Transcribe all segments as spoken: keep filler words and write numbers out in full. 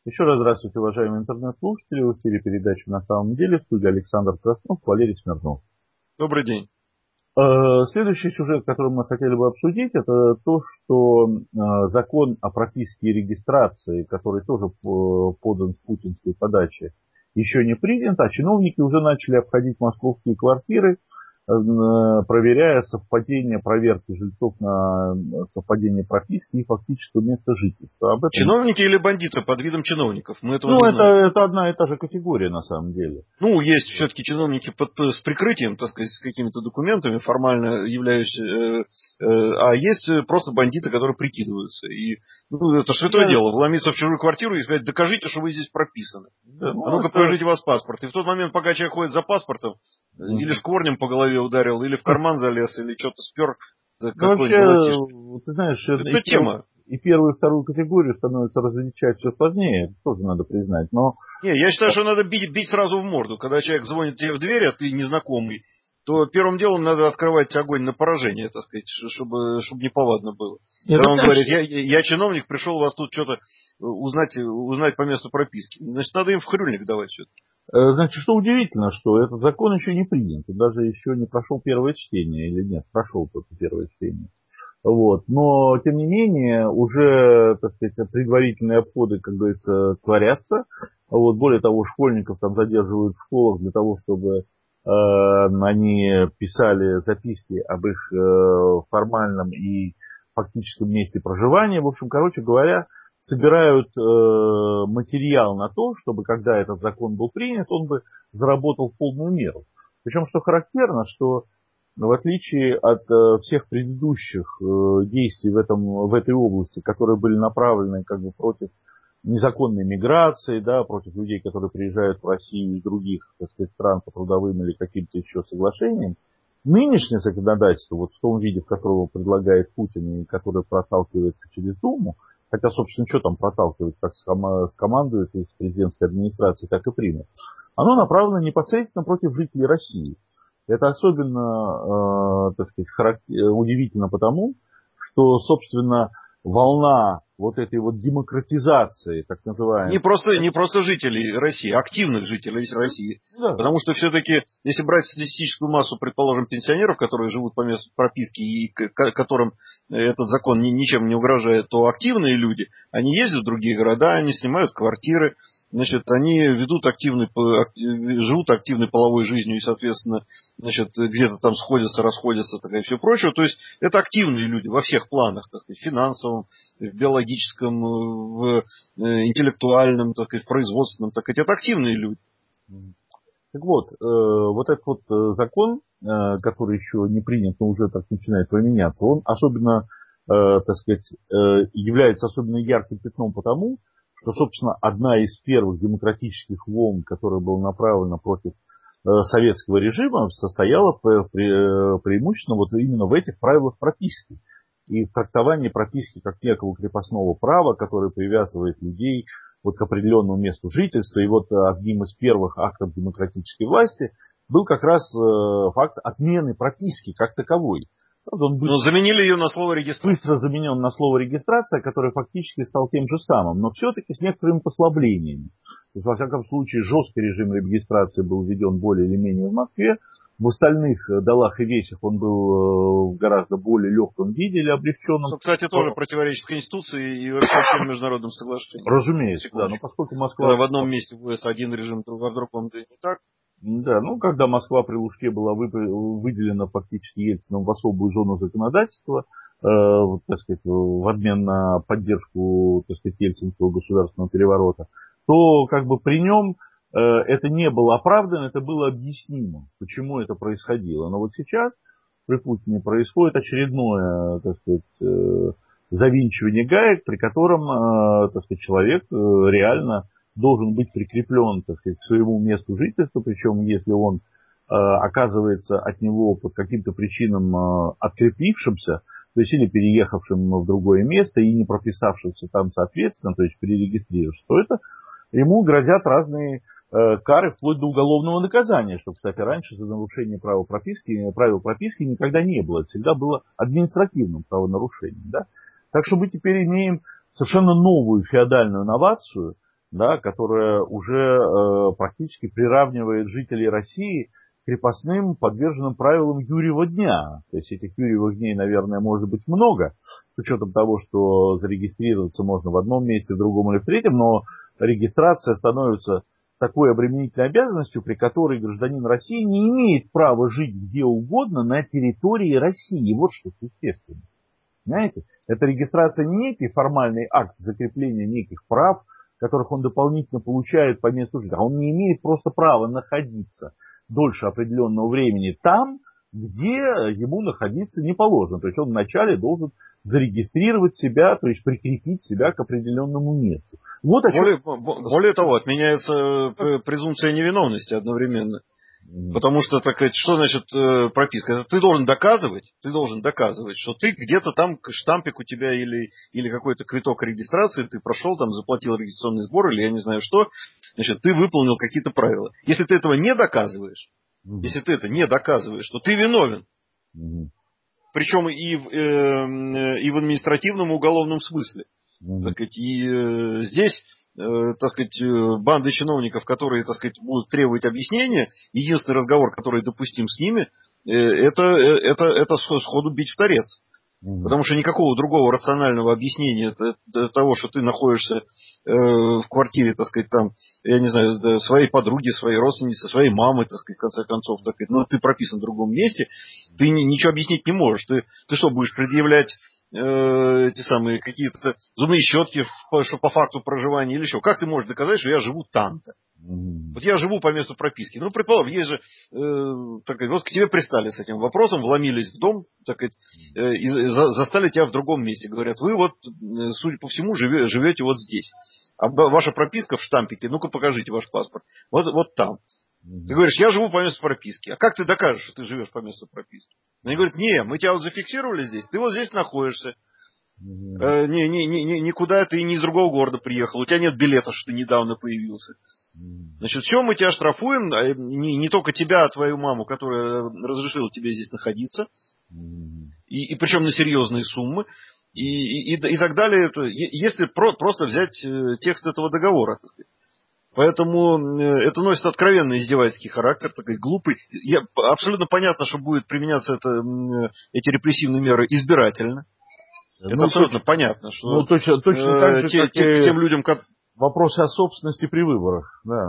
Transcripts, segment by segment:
Еще раз здравствуйте, уважаемые интернет-слушатели. В эфире передача «На самом деле» в студии Александр Краснов, Валерий Смирнов. Добрый день. Следующий сюжет, который мы хотели бы обсудить, это то, что закон о прописке и регистрации, который тоже подан с путинской подачи, еще не принят, а чиновники уже начали обходить московские квартиры, проверяя совпадение, проверки жильцов на совпадение прописки и фактического места жительства. Об этом... Чиновники или бандиты под видом чиновников? Мы этого ну, не это, знаем. это одна и та же категория на самом деле. Ну, есть все-таки чиновники под, с прикрытием, так сказать, с какими-то документами, формально являющиеся, э, э, а есть просто бандиты, которые прикидываются. И ну, это святое да. дело, вломиться в чужую квартиру и сказать, докажите, что вы здесь прописаны. Да, ну, а ну-ка, это... покажите вас паспорт. И в тот момент, пока человек ходит за паспортом, mm-hmm. или шкворнем по голове ударил, или в карман залез, или что-то спер. Ну, вообще, ты знаешь, это и, тема. И первую, и вторую категорию становится различать все сложнее, это тоже надо признать. Но... Не, я считаю, что надо бить, бить сразу в морду. Когда человек звонит тебе в дверь, а ты незнакомый, то первым делом надо открывать огонь на поражение, так сказать, чтобы, чтобы неповадно было. Нет, когда он конечно... говорит, я, я чиновник, пришел вас тут что-то узнать, узнать по месту прописки. Значит, надо им в хрюльник давать что-то. Значит, что удивительно, что этот закон еще не принят, и даже еще не прошел первое чтение, или нет, прошел только первое чтение. Вот. Но, тем не менее, уже, так сказать, предварительные обходы, как говорится, творятся. Вот. Более того, школьников там задерживают в школах для того, чтобы э, они писали записки об их э, формальном и фактическом месте проживания. В общем, короче говоря, собирают э, материал на то, чтобы, когда этот закон был принят, он бы заработал в полную меру. Причем, что характерно, что в отличие от э, всех предыдущих э, действий в, этом, в этой области, которые были направлены как бы против незаконной миграции, да, против людей, которые приезжают в Россию из других, так сказать, стран по трудовым или каким-то еще соглашениям, нынешнее законодательство, вот в том виде, в котором предлагает Путин и которое проталкивается через Думу, хотя, собственно, что там проталкивать, как скомандуют из президентской администрации, так и примут, оно направлено непосредственно против жителей России. Это особенно, э, так сказать, характер... удивительно потому, что, собственно, волна вот этой вот демократизации, так называемой... Не просто, не просто жителей России, активных жителей России. Да. Потому что все-таки, если брать статистическую массу, предположим, пенсионеров, которые живут по месту прописки и которым этот закон ничем не угрожает, то активные люди, они ездят в другие города, они снимают квартиры, значит, они ведут активный, живут активной половой жизнью и, соответственно, значит, где-то там сходятся, расходятся, так и все прочее. То есть это активные люди во всех планах, так сказать, финансовом, в биологическом, в интеллектуальном, так сказать, в производственном, так сказать, это активные люди. Так вот, вот этот вот закон, который еще не принят, но уже так начинает применяться, он особенно, так сказать, является особенно ярким пятном потому, что, собственно, одна из первых демократических волн, которая была направлена против советского режима, состояла преимущественно вот именно в этих правилах прописки. И в трактовании прописки как некого крепостного права, которое привязывает людей вот к определенному месту жительства. И вот одним из первых актов демократической власти был как раз факт отмены прописки как таковой. Он быстро, Но заменили ее на слово регистрация. Быстро заменен на слово регистрация, которое фактически стал тем же самым, но все-таки с некоторыми послаблениями. То есть, во всяком случае, жесткий режим регистрации был введен более или менее в Москве. В остальных долах и весях он был в гораздо более легком виде или облегченном. Что, кстати, тоже противоречит Конституции и всем международным соглашениям. Разумеется, да, но поскольку Москва... Когда в одном месте вводится один режим, а в другом не так. Да, ну, когда Москва при Лужке была выделена фактически Ельцином в особую зону законодательства, э, так сказать, в обмен на поддержку, так сказать, ельцинского государственного переворота, то как бы при нем э, это не было оправдано, это было объяснимо, почему это происходило. Но вот сейчас при Путине происходит очередное, так сказать, э, завинчивание гаек, при котором, э, так сказать, человек э, реально должен быть прикреплен, так сказать, к своему месту жительства, причем если он э, оказывается от него по каким-то причинам э, открепившимся, то есть или переехавшим в другое место и не прописавшимся там соответственно, то есть перерегистрировавшись, то это ему грозят разные э, кары вплоть до уголовного наказания, что, кстати, раньше за нарушение права прописки, правил прописки никогда не было, это всегда было административным правонарушением. Да? Так что мы теперь имеем совершенно новую феодальную новацию, да, которая уже э, практически приравнивает жителей России к крепостным, подверженным правилам Юрьева дня. То есть этих Юрьевых дней, наверное, может быть много, с учетом того, что зарегистрироваться можно в одном месте, в другом или в третьем, но регистрация становится такой обременительной обязанностью, при которой гражданин России не имеет права жить где угодно на территории России. Вот что существенно. Понимаете? Эта регистрация не некий формальный акт закрепления неких прав, которых он дополнительно получает по месту жительства, а он не имеет просто права находиться дольше определенного времени там, где ему находиться не положено. То есть он вначале должен зарегистрировать себя, то есть прикрепить себя к определенному месту. Вот о чем... более, более того, отменяется презумпция невиновности одновременно. Mm-hmm. Потому что, так сказать, что значит э, прописка? Это ты должен доказывать, ты должен доказывать, что ты где-то там штампик у тебя или, или какой-то квиток регистрации, ты прошел, там заплатил регистрационный сбор или я не знаю что, значит, ты выполнил какие-то правила. Если ты этого не доказываешь, mm-hmm. если ты это не доказываешь, то ты виновен. Mm-hmm. Причем и в, э, и в административном и уголовном смысле. Mm-hmm. Так сказать, и э, здесь... так сказать, банды чиновников, которые, так сказать, будут требовать объяснения, единственный разговор, который допустим с ними, это, это, это сходу бить в торец. Mm-hmm. Потому что никакого другого рационального объяснения того, что ты находишься в квартире, так сказать, там, я не знаю, своей подруги, своей родственницы, своей мамы, так сказать, в конце концов, так сказать, но ты прописан в другом месте, ты ничего объяснить не можешь. Ты, ты что, будешь предъявлять эти самые какие-то зубные щетки, что по факту проживания или еще. Как ты можешь доказать, что я живу там-то? Mm-hmm. Вот я живу по месту прописки. Ну, предположим, есть же, э, так сказать, вот к тебе пристали с этим вопросом, вломились в дом, так сказать, э, и за, застали тебя в другом месте. Говорят, вы вот, судя по всему, живе, живете вот здесь. А ваша прописка в штампике, ну-ка покажите ваш паспорт. Вот, вот там. Ты говоришь, я живу по месту прописки. А как ты докажешь, что ты живешь по месту прописки? Они говорят, не, мы тебя вот зафиксировали здесь, ты вот здесь находишься. Mm-hmm. Э, не, не, не, никуда ты не из другого города приехал, у тебя нет билета, что ты недавно появился. Mm-hmm. Значит, все, мы тебя штрафуем, не, не только тебя, а твою маму, которая разрешила тебе здесь находиться. Mm-hmm. И, и причем на серьезные суммы. И, и, и, и так далее. Если про, просто взять текст этого договора, так сказать. Поэтому это носит откровенно издевательский характер, такой глупый. Я, абсолютно понятно, что будет применяться это, эти репрессивные меры избирательно. Ну, это абсолютно точно, понятно, что ну, точно, точно э, так же, те, как те, тем людям, как... вопросы о собственности при выборах. Да.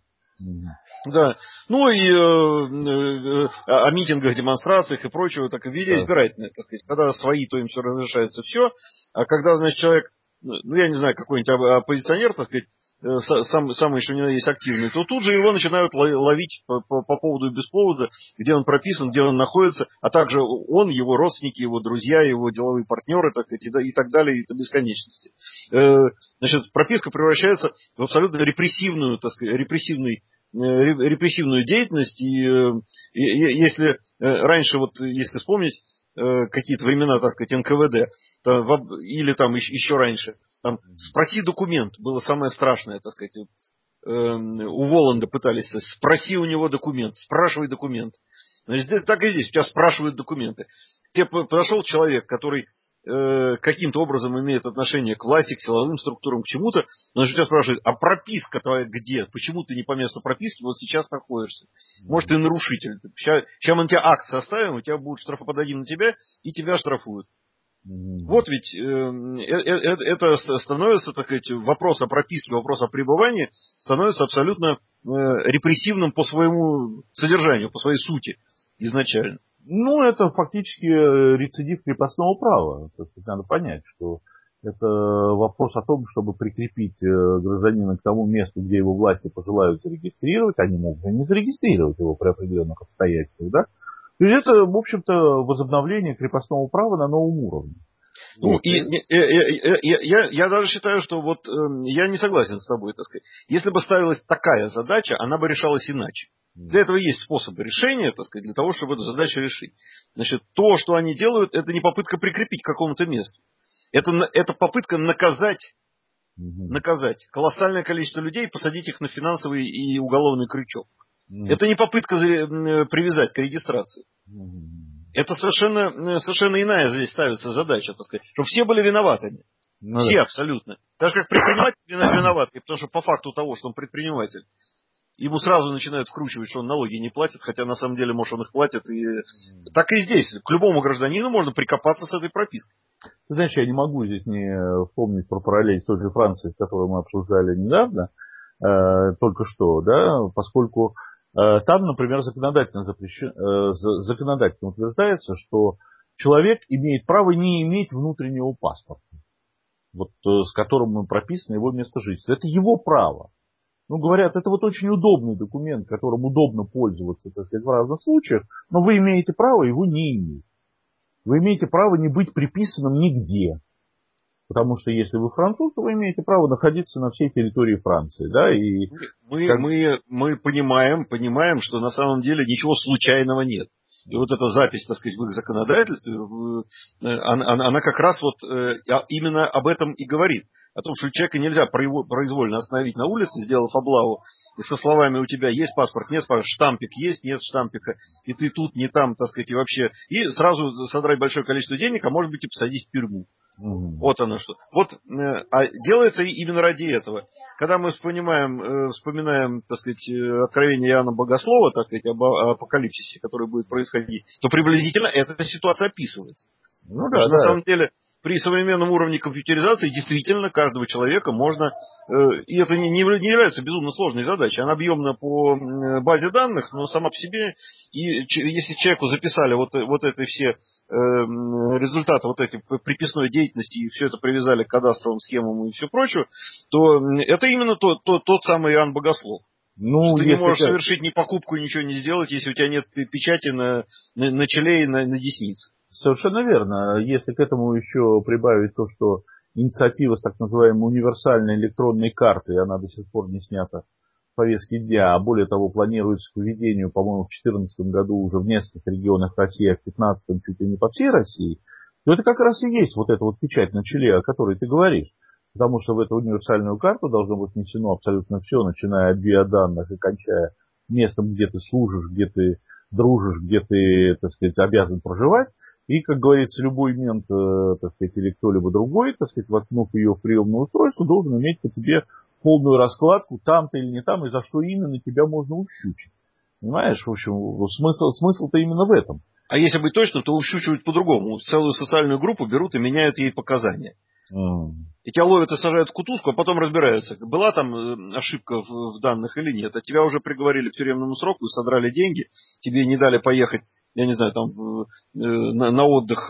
Да. Ну и э, э, о митингах, демонстрациях и прочего, так и везде да. избирательное, так сказать. Когда свои, то им все разрешается все. А когда, значит, человек, ну я не знаю, какой-нибудь оппозиционер, так сказать, Сам, самый еще не есть активный, то тут же его начинают ловить по, по, по поводу и без повода, где он прописан, где он находится, а также он, его родственники, его друзья, его деловые партнеры, так сказать, и, и так далее, и до бесконечности. Значит, прописка превращается в абсолютно репрессивную, так сказать, репрессивный, репрессивную деятельность, и, и если раньше, вот если вспомнить какие-то времена, так сказать, эн ка вэ дэ, или там еще раньше, там, спроси документ, было самое страшное, так сказать. Э, у Воланда пытались, спроси у него документ, спрашивай документ. Значит, так и здесь, у тебя спрашивают документы. Тебе подошел человек, который э, каким-то образом имеет отношение к власти, к силовым структурам, к чему-то, но у тебя спрашивают, а прописка твоя где? Почему ты не по месту прописки вот сейчас находишься? Может, ты нарушитель. Сейчас, сейчас мы на тебя акт составим, у тебя будут штрафоподадим на тебя, и тебя штрафуют. Mm-hmm. Вот ведь э, э, э, это становится, так сказать, вопрос о прописке, вопрос о пребывании становится абсолютно э, репрессивным по своему содержанию, по своей сути изначально. Ну, это фактически рецидив крепостного права. То есть, надо понять, что это вопрос о том, чтобы прикрепить гражданина к тому месту, где его власти пожелают зарегистрировать. Они могут и не зарегистрировать его при определенных обстоятельствах, да? То есть это, в общем-то, возобновление крепостного права на новом уровне. Ну, вот. и, и, и, и, и я, я даже считаю, что вот э, я не согласен с тобой, так сказать. Если бы ставилась такая задача, она бы решалась иначе. Mm. Для этого есть способы решения, так сказать, для того, чтобы эту задачу решить. Значит, то, что они делают, это не попытка прикрепить к какому-то месту. Это, это попытка наказать, mm-hmm. наказать колоссальное количество людей, посадить их на финансовый и уголовный крючок. Mm. Это не попытка привязать к регистрации. Mm. Это совершенно, совершенно иная здесь ставится задача, так сказать, чтобы все были виноватыми. Ну, все да. Абсолютно. Даже как предприниматель виноват, потому что по факту того, что он предприниматель, ему сразу начинают вкручивать, что он налоги не платит, хотя на самом деле, может, он их платит. И... Так и здесь. К любому гражданину можно прикопаться с этой пропиской. Ты знаешь, я не могу здесь не вспомнить про параллель с той же Францией, которую мы обсуждали недавно, э, только что, да, поскольку э, там, например, законодательно, запрещен, э, законодательно утверждается, что человек имеет право не иметь внутреннего паспорта, вот, э, с которым прописано его место жительства. Это его право. Ну, говорят, это вот очень удобный документ, которым удобно пользоваться, так сказать, в разных случаях, но вы имеете право его не иметь. Вы имеете право не быть приписанным нигде. Потому что если вы француз, то вы имеете право находиться на всей территории Франции. Да? И мы, как... мы, мы понимаем, понимаем, что на самом деле ничего случайного нет. И вот эта запись, так сказать, в их законодательстве, она, она как раз вот именно об этом и говорит. О том, что человека нельзя произвольно остановить на улице, сделав облаву, и со словами «у тебя есть паспорт, нет паспорта, штампик есть, нет штампика, и ты тут, не там», так сказать, и вообще. И сразу содрать большое количество денег, а может быть и посадить в тюрьму. Угу. Вот оно что. Вот, а делается именно ради этого. Когда мы вспоминаем, вспоминаем, так сказать, откровение Иоанна Богослова, так сказать, об апокалипсисе, который будет происходить, то приблизительно эта ситуация описывается. Ну, да, да. На самом деле, при современном уровне компьютеризации действительно каждого человека можно, и это не, не является безумно сложной задачей, она объемна по базе данных, но сама по себе, и если человеку записали вот, вот это все результаты вот этой приписной деятельности и все это привязали к кадастровым схемам и все прочее, то это именно тот, тот, тот самый Иоанн Богослов. Ну, ты не можешь как... совершить ни покупку, ничего не сделать, если у тебя нет печати на, на, на челе и на, на деснице. Совершенно верно. Если к этому еще прибавить то, что инициатива с так называемой универсальной электронной картой, она до сих пор не снята с повестки дня, а более того, планируется к введению, по-моему, в две тысячи четырнадцатом году уже в нескольких регионах России, а в две тысячи пятнадцатом чуть ли не по всей России, то это как раз и есть вот эта вот печать на челе, о которой ты говоришь. Потому что в эту универсальную карту должно быть внесено абсолютно все, начиная от биоданных и кончая местом, где ты служишь, где ты дружишь, где ты, так сказать, обязан проживать. И, как говорится, любой мент, так сказать, или кто-либо другой, так сказать, воткнув ее в приемное устройство, должен иметь по тебе полную раскладку, там-то или не там, и за что именно тебя можно ущучить. Понимаешь, в общем, смысл, смысл-то именно в этом. А если быть точным, то ущучивают по-другому. Целую социальную группу берут и меняют ей показания. Mm. И тебя ловят и сажают в кутузку, а потом разбираются, была там ошибка в, в данных или нет. А тебя уже приговорили к тюремному сроку и содрали деньги, тебе не дали поехать, я не знаю, там на, на отдых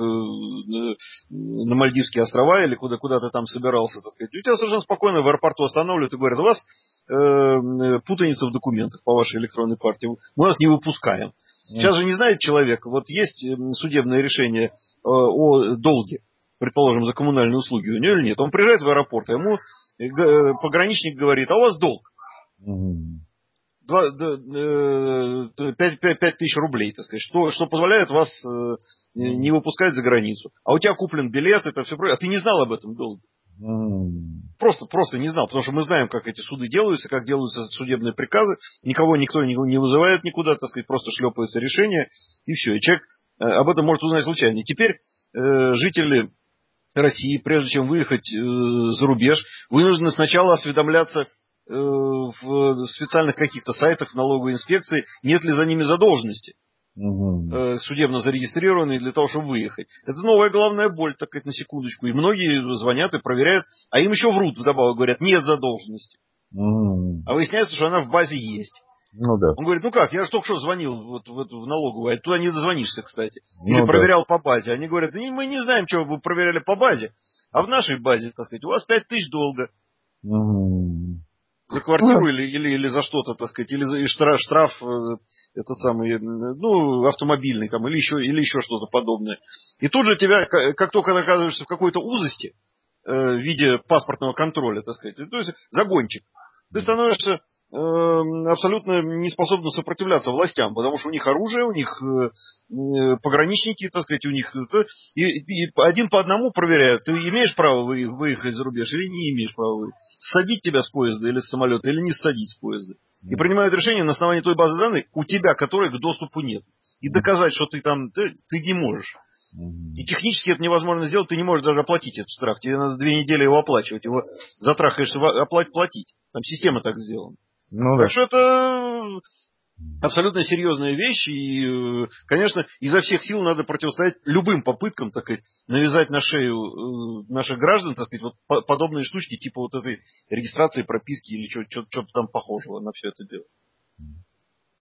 на Мальдивские острова или куда, куда ты там собирался, так сказать. И тебя совершенно спокойно в аэропорту останавливают и говорят: у вас э, путаница в документах по вашей электронной карте, мы вас не выпускаем. Сейчас же не знает человек, вот есть судебное решение э, о долге, предположим, за коммунальные услуги у него или нет. Он приезжает в аэропорт, а ему пограничник говорит: а у вас долг пять тысяч рублей, так сказать, что, что позволяет вас э, не выпускать за границу. А у тебя куплен билет, это все прочее, а ты не знал об этом долге. Просто, просто не знал, потому что мы знаем, как эти суды делаются, как делаются судебные приказы, никого никто не вызывает никуда, так сказать, просто шлепается решение, и все. И человек э, об этом может узнать случайно. Теперь э, жители России, прежде чем выехать э, за рубеж, вынуждены сначала осведомляться э, в специальных каких-то сайтах налоговой инспекции, нет ли за ними задолженности, угу. э, судебно зарегистрированные для того, чтобы выехать. Это новая головная боль, так сказать, на секундочку. И многие звонят и проверяют, а им еще врут вдобавок, говорят: нет задолженности. Угу. А выясняется, что она в базе есть. Ну, да. Он говорит: ну как, я же только что звонил вот, в, в налоговую, а туда не дозвонишься, кстати. Или ну, проверял да. по базе. Они говорят: мы не знаем, что вы проверяли по базе, а в нашей базе, так сказать, у вас пять тысяч долга. Mm. За квартиру mm. или, или, или за что-то, так сказать, или за штраф, штраф этот самый, ну, автомобильный там, или еще, или еще что-то подобное. И тут же тебя, как только ты оказываешься в какой-то узости э, в виде паспортного контроля, так сказать, то есть загончик, ты становишься абсолютно не способны сопротивляться властям, потому что у них оружие, у них пограничники, так сказать, у них и, и один по одному проверяют: ты имеешь право выехать за рубеж или не имеешь права выехать, ссадить тебя с поезда или с самолета, или не ссадить с поезда. И принимают решение на основании той базы данных, у тебя которой к доступу нет. И доказать, что ты там, ты, ты не можешь. Mm-hmm. И технически это невозможно сделать, ты не можешь даже оплатить этот штраф. Тебе надо две недели его оплачивать, его затрахаешься платить. Там система так сделана. Ну, так да. что это абсолютно серьезная вещь. И, конечно, изо всех сил надо противостоять любым попыткам, так сказать, навязать на шею наших граждан, так сказать, вот подобные штучки, типа вот этой регистрации, прописки или что-то там похожего на все это дело.